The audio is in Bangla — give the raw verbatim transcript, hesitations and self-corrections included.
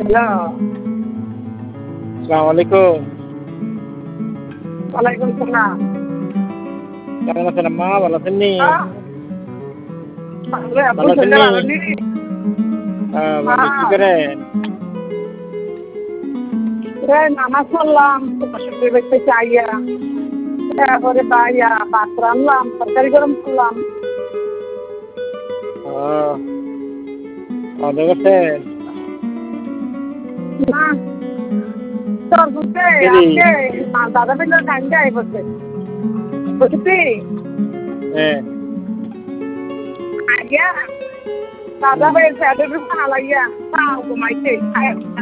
হ্যালো। আসসালামু আলাইকুম। ওয়ালাইকুম সালাম। কেমন আছেন আম্মা? ভালো আছেননি? হ্যাঁ। ভালো আব্বু ভালো শরীরটা আছেননি? ভালো নেই? হ্যাঁ, ভালো। কি হ্যাঁ। করেন? এই নামাজ পড়লাম, শ্বশুর বাড়িতে যাইয়া। তারপরে বাইয়া ভাত রান্নলাম, তরকারি গরম করলাম। ও খাওয়া-দাওয়া করছেন? না, তোর বুঝতে দেরি? আজকে দাদা মিলে টাইমটা আই পড়ছে। বুঝলি? হ্যাঁ। আইয়া দাদা হুম। ভাইয়ের পেটের উপর হালাইয়া তাও ঘুমাইছে।